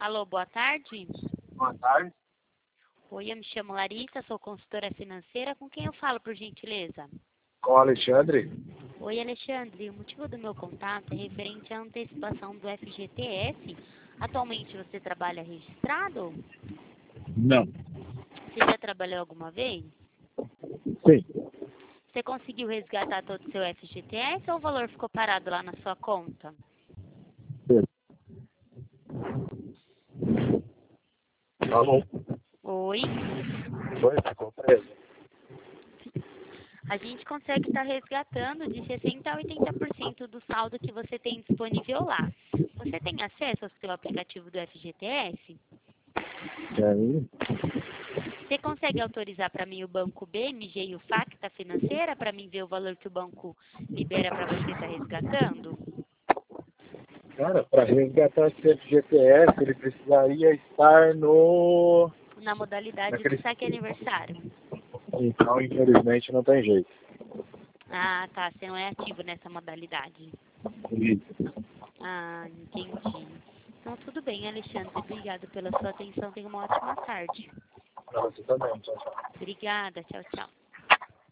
Alô, boa tarde. Boa tarde. Oi, eu me chamo Larissa, sou consultora financeira. Com quem eu falo, por gentileza? Com o Alexandre? Oi, Alexandre. O motivo do meu contato é referente à antecipação do FGTS. Atualmente você trabalha registrado? Não. Você já trabalhou alguma vez? Sim. Você conseguiu resgatar todo o seu FGTS ou o valor ficou parado lá na sua conta? Alô? Oi? Oi, ficou preso. A gente consegue estar resgatando de 60% a 80% do saldo que você tem disponível lá. Você tem acesso ao seu aplicativo do FGTS? E aí? Você consegue autorizar para mim o banco BMG e o Facta Financeira para mim ver o valor que o banco libera para você estar resgatando? Cara, para resgatar esse FGTS, ele precisaria estar no... Na modalidade de naquele... saque aniversário. Então, infelizmente, não tem jeito. Ah, tá. Você não é ativo nessa modalidade. Isso. Ah, entendi. Então, tudo bem, Alexandre. Obrigada pela sua atenção. Tenha uma ótima tarde. Pra você também, tchau, tchau. Obrigada. Tchau, tchau.